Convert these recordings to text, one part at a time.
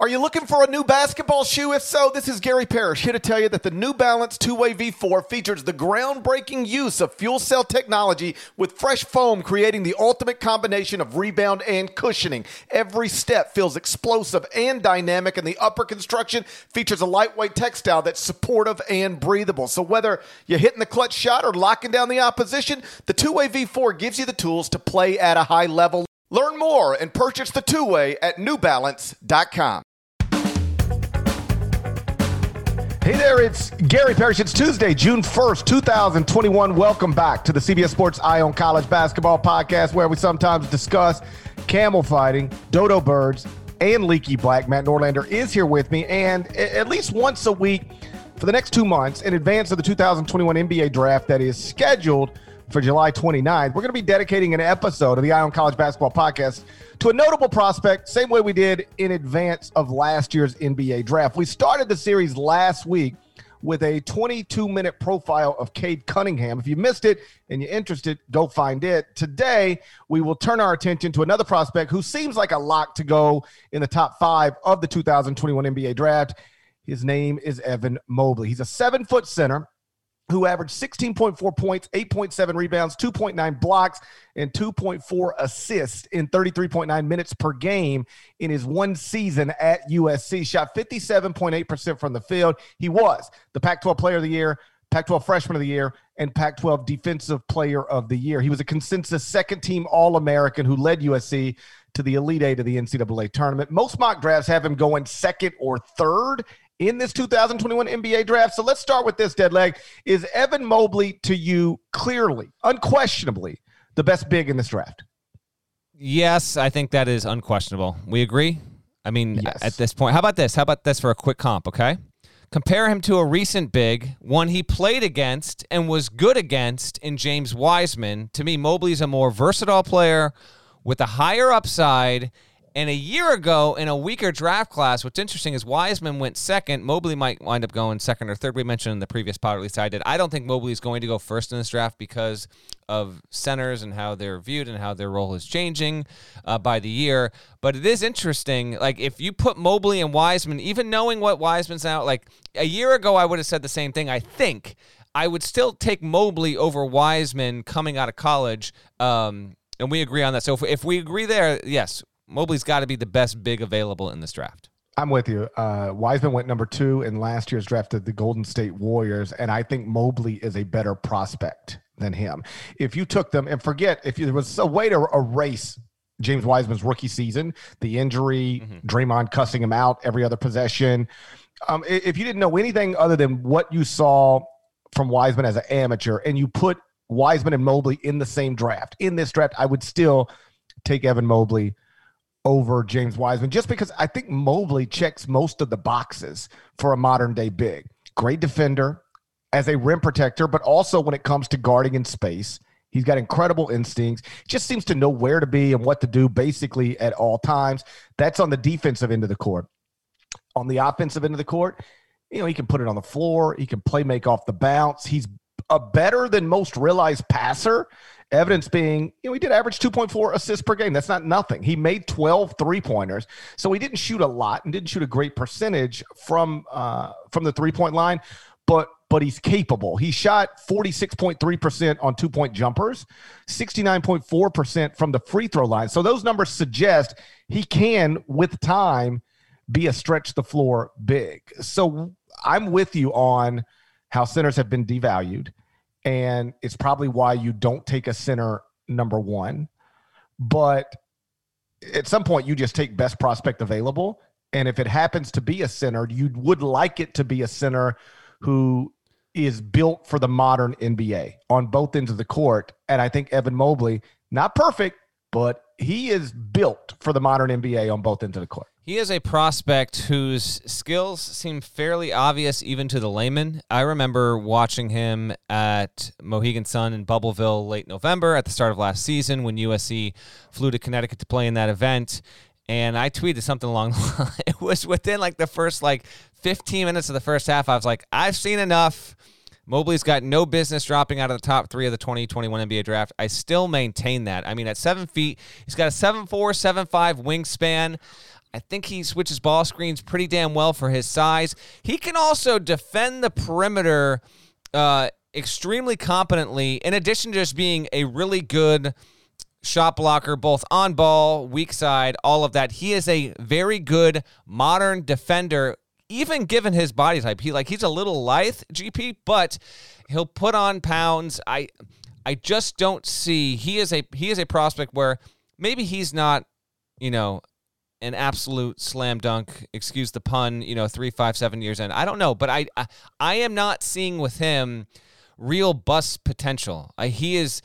Are you looking for a new basketball shoe? If so, this is Gary Parrish here to tell you that the New Balance 2-Way V4 features the groundbreaking use of fuel cell technology with fresh foam, creating the ultimate combination of rebound and cushioning. Every step feels explosive and dynamic, and the upper construction features a lightweight textile that's supportive and breathable. So whether you're hitting the clutch shot or locking down the opposition, the 2-Way V4 gives you the tools to play at a high level. Learn more and purchase the 2-Way at newbalance.com. Hey there, it's Gary Parrish. It's Tuesday, June 1st, 2021. Welcome back to the CBS Sports Eye on College Basketball podcast, where we sometimes discuss camel fighting, dodo birds, and leaky black. Matt Norlander is here with me, and at least once a week for the next 2 months, in advance of the 2021 NBA draft that is scheduled for July 29th, we're going to be dedicating an episode of the Eye on College Basketball podcast to a notable prospect, same way we did in advance of last year's NBA draft. We started the series last week with a 22-minute profile of Cade Cunningham. If you missed it and you're interested, go find it. Today, we will turn our attention to another prospect who seems like a lock to go in the top 5 of the 2021 NBA draft. His name is Evan Mobley. He's a 7-foot center who averaged 16.4 points, 8.7 rebounds, 2.9 blocks, and 2.4 assists in 33.9 minutes per game in his one season at USC. Shot 57.8% from the field. He was the Pac-12 Player of the Year, Pac-12 Freshman of the Year, and Pac-12 Defensive Player of the Year. He was a consensus second-team All-American who led USC to the Elite Eight of the NCAA tournament. Most mock drafts have him going second or third in this 2021 NBA draft. So let's start with this, Deadleg. Is Evan Mobley, to you, clearly, unquestionably, the best big in this draft? Yes, I think that is unquestionable. We agree? I mean, yes. At this point. How about this? How about this for a quick comp, okay? Compare him to a recent big, one he played against and was good against in James Wiseman. To me, Mobley's a more versatile player with a higher upside. And a year ago, in a weaker draft class, what's interesting is Wiseman went second. Mobley might wind up going second or third. We mentioned in the previous pod, at least I did. I don't think Mobley is going to go first in this draft because of centers and how they're viewed and how their role is changing by the year. But it is interesting. Like, if you put Mobley and Wiseman, even knowing what Wiseman's out, like a year ago, I would have said the same thing. I think I would still take Mobley over Wiseman coming out of college. And we agree on that. So if we agree there, yes, Mobley's got to be the best big available in this draft. I'm with you. Wiseman went number 2 in last year's draft of the Golden State Warriors, and I think Mobley is a better prospect than him. If you took them, and forget, if there was a way to erase James Wiseman's rookie season, the injury, Draymond cussing him out every other possession, if you didn't know anything other than what you saw from Wiseman as an amateur, and you put Wiseman and Mobley in the same draft, in this draft, I would still take Evan Mobley over James Wiseman, just because I think Mobley checks most of the boxes for a modern-day big. Great defender as a rim protector, but also when it comes to guarding in space, he's got incredible instincts, just seems to know where to be and what to do basically at all times. That's on the defensive end of the court. On the offensive end of the court, he can put it on the floor. He can play make off the bounce. He's a better than most realized passer. Evidence being, he did average 2.4 assists per game. That's not nothing. He made 12 three-pointers. So he didn't shoot a lot and didn't shoot a great percentage from the three-point line, but he's capable. He shot 46.3% on two-point jumpers, 69.4% from the free throw line. So those numbers suggest he can, with time, be a stretch the floor big. So I'm with you on how centers have been devalued. And it's probably why you don't take a center number 1. But at some point, you just take best prospect available. And if it happens to be a center, you would like it to be a center who is built for the modern NBA on both ends of the court. And I think Evan Mobley, not perfect, but he is built for the modern NBA on both ends of the court. He is a prospect whose skills seem fairly obvious even to the layman. I remember watching him at Mohegan Sun in Bubbleville late November at the start of last season when USC flew to Connecticut to play in that event. And I tweeted something along the line. It was within the first 15 minutes of the first half. I was like, I've seen enough. Mobley's got no business dropping out of the top 3 of the 2021 NBA draft. I still maintain that. I mean, at 7 feet, he's got a 7'4", 7'5" wingspan. I think he switches ball screens pretty damn well for his size. He can also defend the perimeter extremely competently, in addition to just being a really good shot blocker, both on ball, weak side, all of that. He is a very good modern defender, even given his body type. He's a little lithe, GP, but he'll put on pounds. I just don't see, he is a prospect where maybe he's not, an absolute slam dunk, excuse the pun, 3, 5, 7 years in. I don't know, but I am not seeing with him real bust potential. He is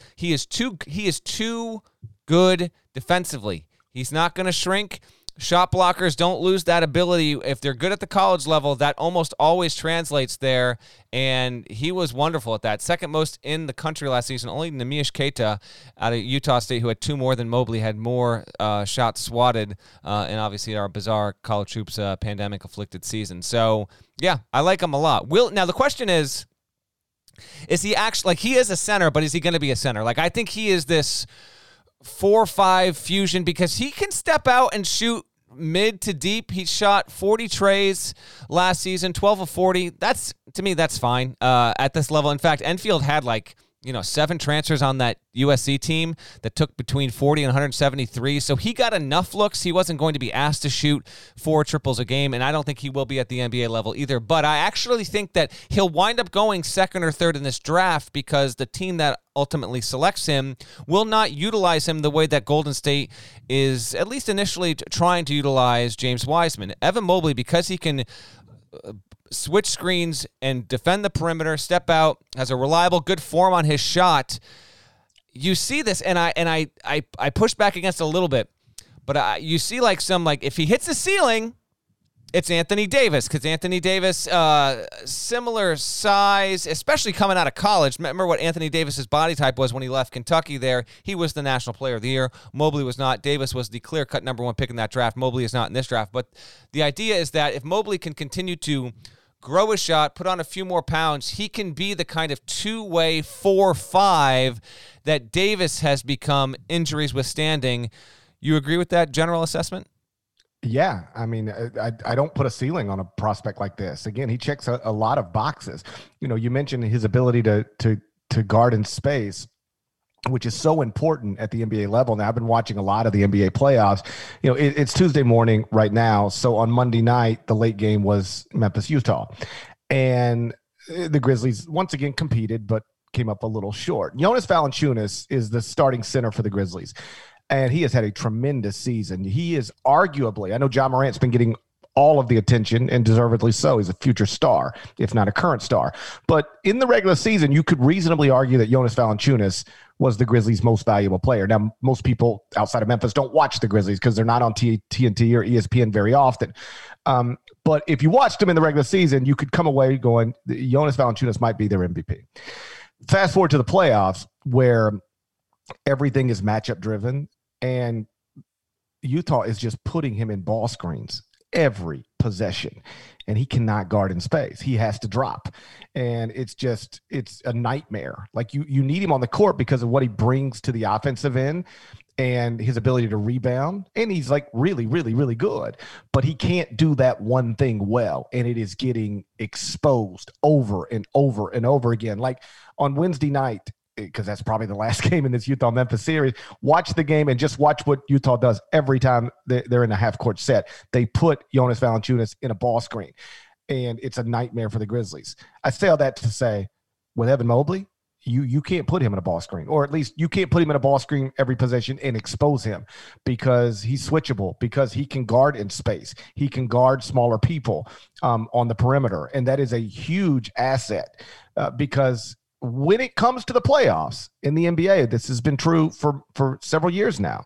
too good defensively. He's not going to shrink. Shot blockers don't lose that ability. If they're good at the college level, that almost always translates there, and he was wonderful at that. Second most in the country last season. Only Nemish Keita out of Utah State, who had 2 more than Mobley, had more shots swatted, and obviously our bizarre college hoops pandemic-afflicted season. So, yeah, I like him a lot. Now, the question is he actually, he is a center, but is he going to be a center? I think he is this 4-5 fusion because he can step out and shoot mid to deep. He shot 40 trays last season, 12 of 40. To me, that's fine at this level. In fact, Enfield had 7 transfers on that USC team that took between 40 and 173. So he got enough looks. He wasn't going to be asked to shoot 4 triples a game, and I don't think he will be at the NBA level either. But I actually think that he'll wind up going second or third in this draft because the team that ultimately selects him will not utilize him the way that Golden State is at least initially trying to utilize James Wiseman. Evan Mobley, because he can switch screens and defend the perimeter, step out, has a reliable, good form on his shot. You see this, and I push back against it a little bit, but you see if he hits the ceiling, it's Anthony Davis, because Anthony Davis, similar size, especially coming out of college. Remember what Anthony Davis's body type was when he left Kentucky there. He was the National Player of the Year. Mobley was not. Davis was the clear-cut number 1 pick in that draft. Mobley is not in this draft. But the idea is that if Mobley can continue to grow his shot, put on a few more pounds, he can be the kind of two-way 4-5 that Davis has become, injuries withstanding. You agree with that general assessment? Yeah, I mean, I don't put a ceiling on a prospect like this. Again, he checks a lot of boxes. You mentioned his ability to guard in space, which is so important at the NBA level. Now, I've been watching a lot of the NBA playoffs. It's Tuesday morning right now. So on Monday night, the late game was Memphis, Utah. And the Grizzlies once again competed, but came up a little short. Jonas Valanciunas is the starting center for the Grizzlies, and he has had a tremendous season. He is arguably, I know Ja Morant's been getting all of the attention, and deservedly so. He's a future star, if not a current star. But in the regular season, you could reasonably argue that Jonas Valanciunas was the Grizzlies' most valuable player. Now, most people outside of Memphis don't watch the Grizzlies because they're not on TNT or ESPN very often. But if you watched them in the regular season, you could come away going, Jonas Valanciunas might be their MVP. Fast forward to the playoffs, where everything is matchup driven, and Utah is just putting him in ball screens every possession, and he cannot guard in space. He has to drop, and it's a nightmare. You need him on the court because of what he brings to the offensive end and his ability to rebound, and he's really, really, really good, but he can't do that one thing well, and it is getting exposed over and over and over again. On Wednesday night, because that's probably the last game in this Utah-Memphis series, watch the game and just watch what Utah does every time they're in a half-court set. They put Jonas Valanciunas in a ball screen, and it's a nightmare for the Grizzlies. I say all that to say, with Evan Mobley, you can't put him in a ball screen, or at least you can't put him in a ball screen every possession and expose him, because he's switchable, because he can guard in space. He can guard smaller people on the perimeter, and that is a huge asset because – when it comes to the playoffs in the NBA, this has been true for several years now.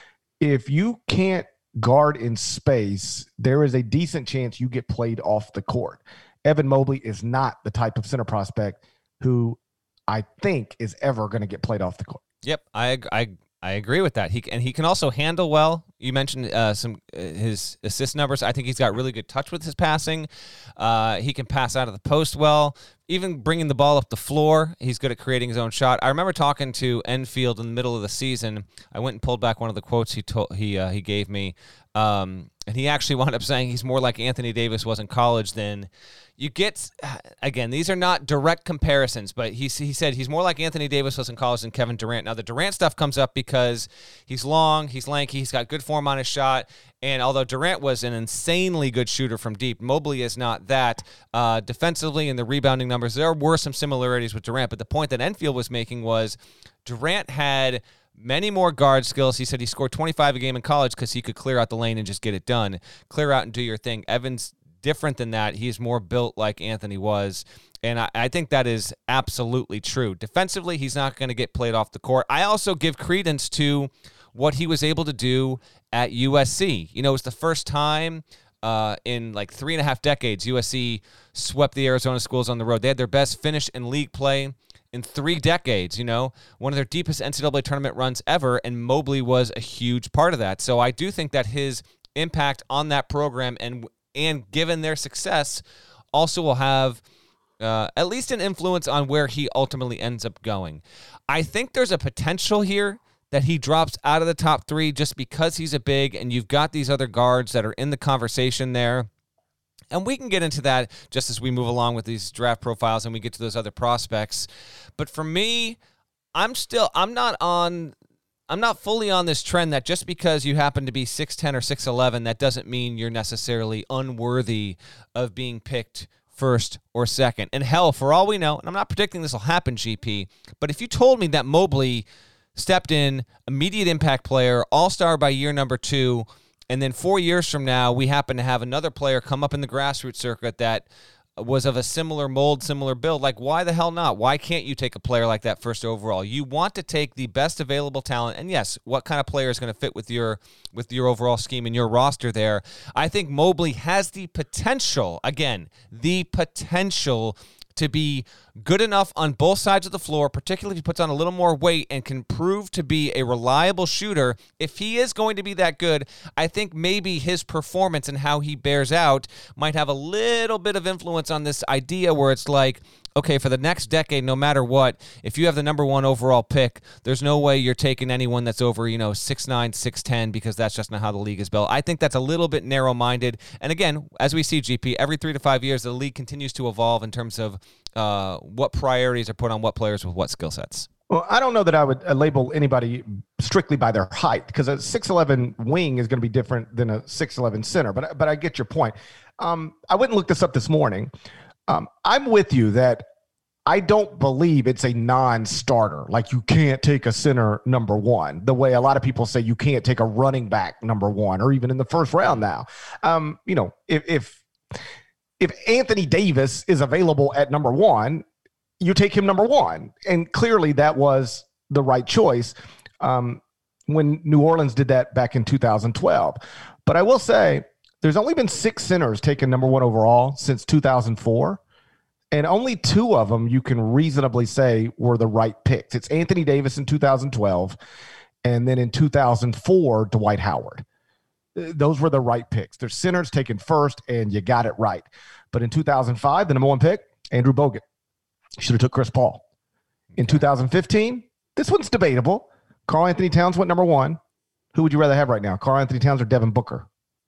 If you can't guard in space, there is a decent chance you get played off the court. Evan Mobley is not the type of center prospect who I think is ever going to get played off the court. Yep, I agree with that. He can also handle well. You mentioned his assist numbers. I think he's got really good touch with his passing. He can pass out of the post well. Even bringing the ball up the floor, he's good at creating his own shot. I remember talking to Enfield in the middle of the season. I went and pulled back one of the quotes he gave me. And and he actually wound up saying he's more like Anthony Davis was in college than you get. Again, these are not direct comparisons, but he said he's more like Anthony Davis was in college than Kevin Durant. Now, the Durant stuff comes up because he's long, he's lanky, he's got good form on his shot, and although Durant was an insanely good shooter from deep, Mobley is not that. Defensively and the rebounding numbers, there were some similarities with Durant, but the point that Enfield was making was Durant had many more guard skills. He said he scored 25 a game in college because he could clear out the lane and just get it done. Clear out and do your thing. Evans, different than that. He's more built like Anthony was, and I think that is absolutely true. Defensively, he's not going to get played off the court. I also give credence to what he was able to do at USC. You know, it was the first time in like 3.5 decades USC swept the Arizona schools on the road. They had their best finish in league play in 3 decades, you know, one of their deepest NCAA tournament runs ever, and Mobley was a huge part of that. So I do think that his impact on that program and given their success also will have at least an influence on where he ultimately ends up going. I think there's a potential here that he drops out of the top 3 just because he's a big, and you've got these other guards that are in the conversation there. And we can get into that just as we move along with these draft profiles and we get to those other prospects. But for me, I'm not fully on this trend that just because you happen to be 6'10 or 6'11, that doesn't mean you're necessarily unworthy of being picked first or second. And hell, for all we know, and I'm not predicting this will happen, GP, but if you told me that Mobley stepped in, immediate impact player, all-star by year number 2, and then 4 years from now, we happen to have another player come up in the grassroots circuit that was of a similar mold, similar build, like why the hell not? Why can't you take a player like that first overall? You want to take the best available talent, and yes, what kind of player is going to fit with your overall scheme and your roster there? I think Mobley has the potential, again, to be good enough on both sides of the floor, particularly if he puts on a little more weight and can prove to be a reliable shooter. If he is going to be that good, I think maybe his performance and how he bears out might have a little bit of influence on this idea where it's like, okay, for the next decade, no matter what, if you have the number 1 overall pick, there's no way you're taking anyone that's over, 6'9", 6'10", because that's just not how the league is built. I think that's a little bit narrow-minded. And again, as we see, GP, every 3 to 5 years, the league continues to evolve in terms of what priorities are put on what players with what skill sets. Well, I don't know that I would label anybody strictly by their height, because a 6'11 wing is going to be different than a 6'11 center. But I get your point. I went and looked this up this morning. I'm with you that I don't believe it's a non-starter. Like you can't take a center number 1, the way a lot of people say you can't take a running back number 1, or even in the first round now. If Anthony Davis is available at number 1, you take him number 1. And clearly that was the right choice when New Orleans did that back in 2012. But I will say there's only been 6 centers taken number 1 overall since 2004. And only 2 of them you can reasonably say were the right picks. It's Anthony Davis in 2012, and then in 2004, Dwight Howard. Those were the right picks. There's centers taken first, and you got it right. But in 2005, the number 1 pick, Andrew Bogut. Should have took Chris Paul. In 2015, this one's debatable. Karl Anthony Towns went number 1. Who would you rather have right now, Karl Anthony Towns or Devin Booker?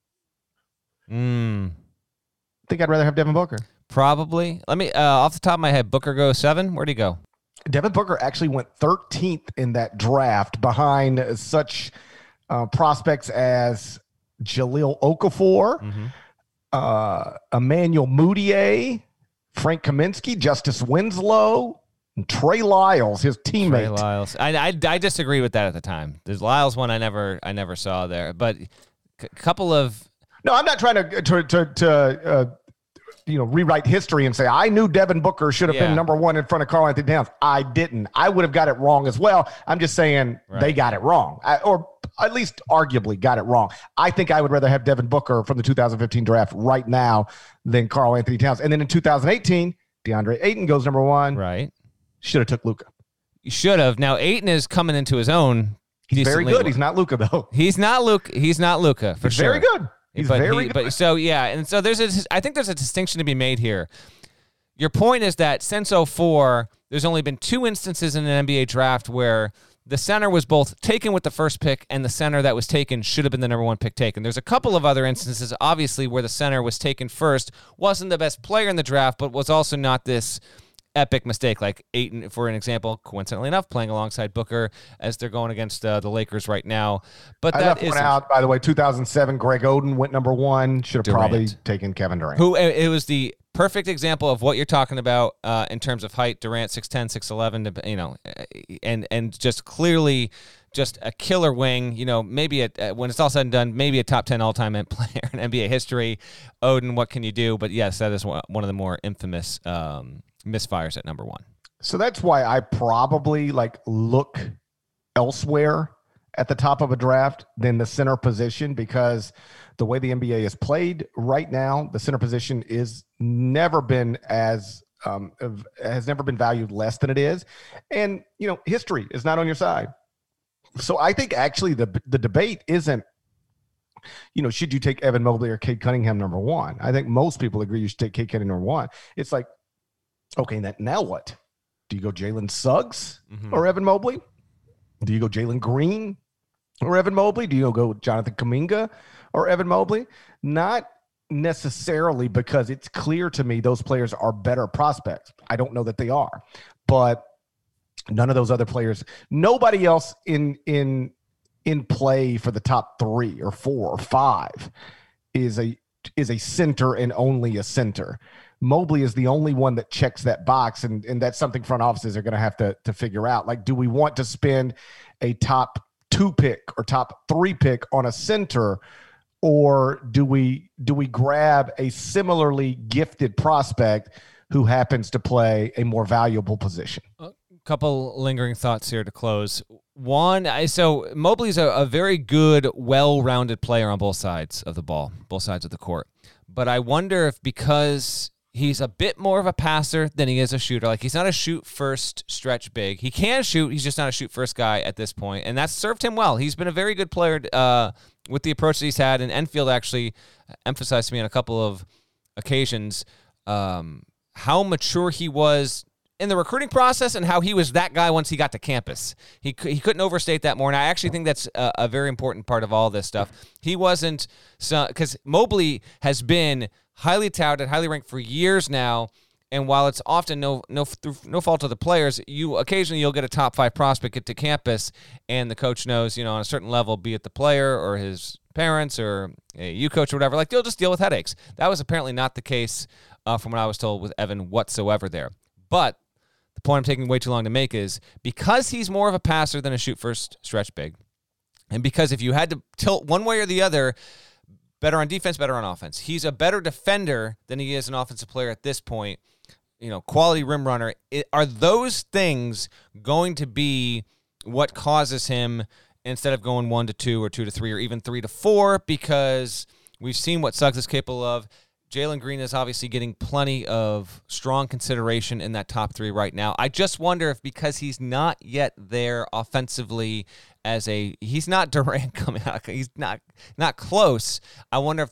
I think I'd rather have Devin Booker. Probably. Let me, off the top of my head, Booker goes 7. Where'd he go? Devin Booker actually went 13th in that draft behind such prospects as Jahlil Okafor, Emmanuel Mudiay, Frank Kaminsky, Justice Winslow, and Trey Lyles, his teammate. Trey Lyles. I disagree with that at the time. There's Lyles one I never saw there, but a couple of. No, I'm not trying to rewrite history and say, I knew Devin Booker should have been number 1 in front of Karl Anthony Towns. I didn't. I would have got it wrong as well. I'm just saying They got it wrong, or at least arguably got it wrong. I think I would rather have Devin Booker from the 2015 draft right now than Karl Anthony Towns. And then in 2018, DeAndre Ayton goes number 1. Right. Should have took Luka. You should have. Now Ayton is coming into his own. He's very good. He's not Luka, though. He's not Luka, for sure. Very good. He's very good. But so, yeah, and so I think there's a distinction to be made here. Your point is that since 2004, there's only been 2 instances in an NBA draft where the center was both taken with the first pick and the center that was taken should have been the number one pick taken. There's a couple of other instances, obviously, where the center was taken first, wasn't the best player in the draft, but was also not this epic mistake, like Ayton, for an example, coincidentally enough, playing alongside Booker as they're going against the Lakers right now. But that is out, by the way, 2007, Greg Oden went number one. Should have probably taken Kevin Durant. It was the perfect example of what you're talking about in terms of height. Durant 6'10", 6'11", and just clearly just a killer wing. Maybe when it's all said and done, maybe a top 10 all-time player in NBA history. Oden, what can you do? But yes, that is one of the more infamous misfires at number one. So that's why I probably look elsewhere at the top of a draft than the center position, because the way the NBA is played right now, the center position has never been valued less than it is. And, history is not on your side. So I think actually the debate isn't, should you take Evan Mobley or Cade Cunningham number one? I think most people agree you should take Cade Cunningham number one. It's like, okay, now what? Do you go Jalen Suggs or Evan Mobley? Do you go Jalen Green or Evan Mobley? Do you go Jonathan Kuminga or Evan Mobley? Not necessarily, because it's clear to me those players are better prospects. I don't know that they are, but none of those other players, nobody else in play for the top 3 or 4 or 5 is a center and only a center. Mobley is the only one that checks that box, and that's something front offices are going to have to figure out. Like, do we want to spend a top 2 pick or top 3 pick on a center, or do we grab a similarly gifted prospect who happens to play a more valuable position? Couple lingering thoughts here to close. One, so Mobley's a very good, well-rounded player on both sides of the ball, both sides of the court. But I wonder if, because he's a bit more of a passer than he is a shooter. Like, he's not a shoot-first stretch big. He can shoot. He's just not a shoot-first guy at this point, and that's served him well. He's been a very good player with the approach that he's had, and Enfield actually emphasized to me on a couple of occasions how mature he was in the recruiting process and how he was that guy once he got to campus. He couldn't overstate that more, and I actually think that's a very important part of all this stuff. He wasn't, because Mobley has been highly touted, highly ranked for years now, and while it's often no fault of the players, occasionally you'll get a top 5 prospect get to campus, and the coach knows, on a certain level, be it the player or his parents or you coach or whatever, they'll just deal with headaches. That was apparently not the case from what I was told with Evan whatsoever there. But the point I'm taking way too long to make is, because he's more of a passer than a shoot-first stretch big, and because if you had to tilt one way or the other, better on defense, better on offense, he's a better defender than he is an offensive player at this point, quality rim runner. Are those things going to be what causes him, instead of going 1 to 2 or 2 to 3 or even 3 to 4, because we've seen what Suggs is capable of. Jalen Green is obviously getting plenty of strong consideration in that top 3 right now. I just wonder if, because he's not yet there offensively he's not Durant coming out, he's not close. I wonder if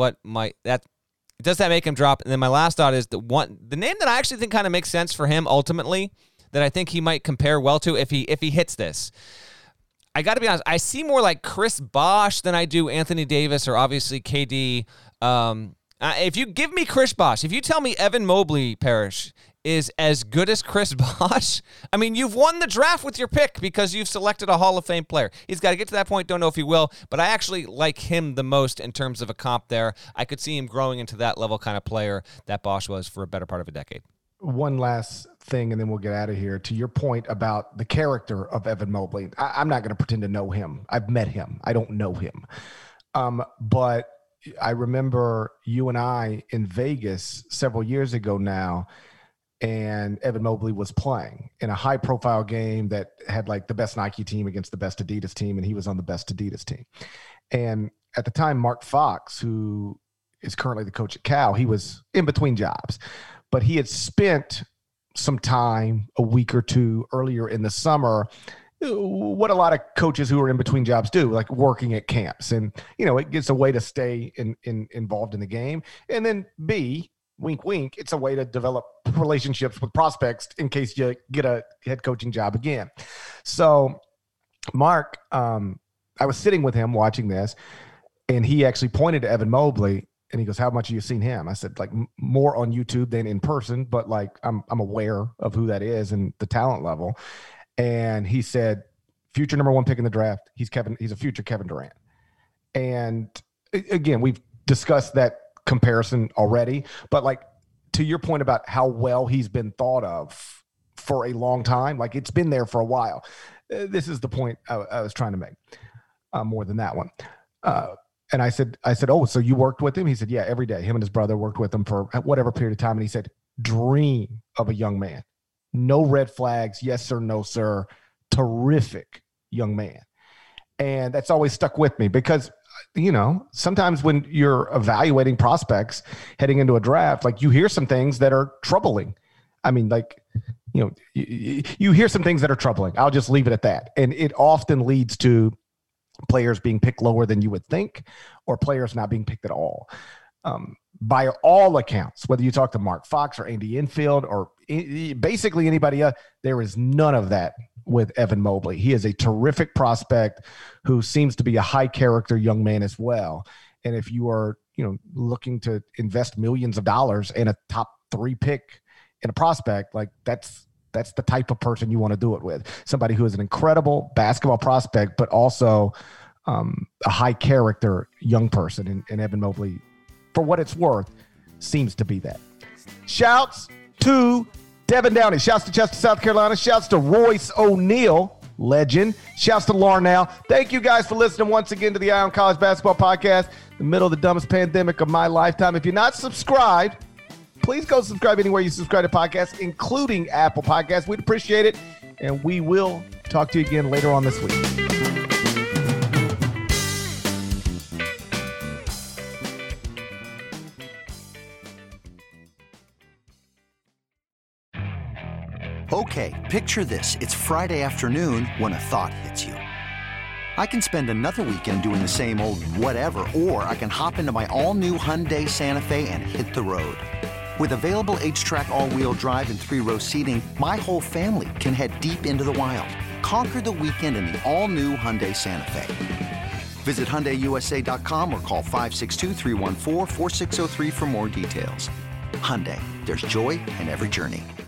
does that make him drop? And then my last thought is the name that I actually think kind of makes sense for him ultimately, that I think he might compare well to if he hits this. I got to be honest, I see more like Chris Bosh than I do Anthony Davis or obviously KD. If you give me Chris Bosh, if you tell me Evan Mobley, Parrish, is as good as Chris Bosh, I mean, you've won the draft with your pick because you've selected a Hall of Fame player. He's got to get to that point. Don't know if he will, but I actually like him the most in terms of a comp there. I could see him growing into that level kind of player that Bosh was for a better part of a decade. One last thing, and then we'll get out of here. To your point about the character of Evan Mobley, I'm not going to pretend to know him. I've met him. I don't know him. But I remember you and I in Vegas several years ago now, and Evan Mobley was playing in a high-profile game that had the best Nike team against the best Adidas team, and he was on the best Adidas team. And at the time, Mark Fox, who is currently the coach at Cal, he was in between jobs, but he had spent some time, a week or two earlier in the summer, what a lot of coaches who are in between jobs do, like working at camps. And, it gets a way to stay involved in the game. And then B, wink, wink, it's a way to develop relationships with prospects in case you get a head coaching job again. So Mark, I was sitting with him watching this, and he actually pointed to Evan Mobley, and he goes, "How much have you seen him?" I said, "Like more on YouTube than in person, but like I'm aware of who that is and the talent level." And he said, "Future number 1 pick in the draft. He's a future Kevin Durant." And again, we've discussed that comparison already, but like to your point about how well he's been thought of for a long time, like it's been there for a while. This is the point I was trying to make. More than that one. And I said, "Oh, so you worked with him?" He said, "Yeah, every day. Him and his brother worked with him for whatever period of time." And he said, "Dream of a young man. No red flags. Yes, sir. No, sir. Terrific young man." And that's always stuck with me because, you know, sometimes when you're evaluating prospects heading into a draft, like you hear some things that are troubling. I mean, like, you know, you hear some things that are troubling. I'll just leave it at that. And it often leads to players being picked lower than you would think, or players not being picked at all. By all accounts, whether you talk to Mark Fox or Andy Enfield or basically anybody else, there is none of that with Evan Mobley. He is a terrific prospect who seems to be a high character young man as well. And if you are, you know, looking to invest millions of dollars in a top 3 pick in a prospect, like that's the type of person you want to do it with. Somebody who is an incredible basketball prospect, but also a high character young person. And Evan Mobley, for what it's worth, seems to be that. Shouts to Devin Downey. Shouts to Chester, South Carolina. Shouts to Royce O'Neal, legend. Shouts to Larnell. Thank you guys for listening once again to the Eye on College Basketball Podcast, the middle of the dumbest pandemic of my lifetime. If you're not subscribed, please go subscribe anywhere you subscribe to podcasts, including Apple Podcasts. We'd appreciate it, and we will talk to you again later on this week. Okay, picture this. It's Friday afternoon when a thought hits you. I can spend another weekend doing the same old whatever, or I can hop into my all-new Hyundai Santa Fe and hit the road. With available H-Track all-wheel drive and 3-row seating, my whole family can head deep into the wild. Conquer the weekend in the all-new Hyundai Santa Fe. Visit HyundaiUSA.com or call 562-314-4603 for more details. Hyundai, there's joy in every journey.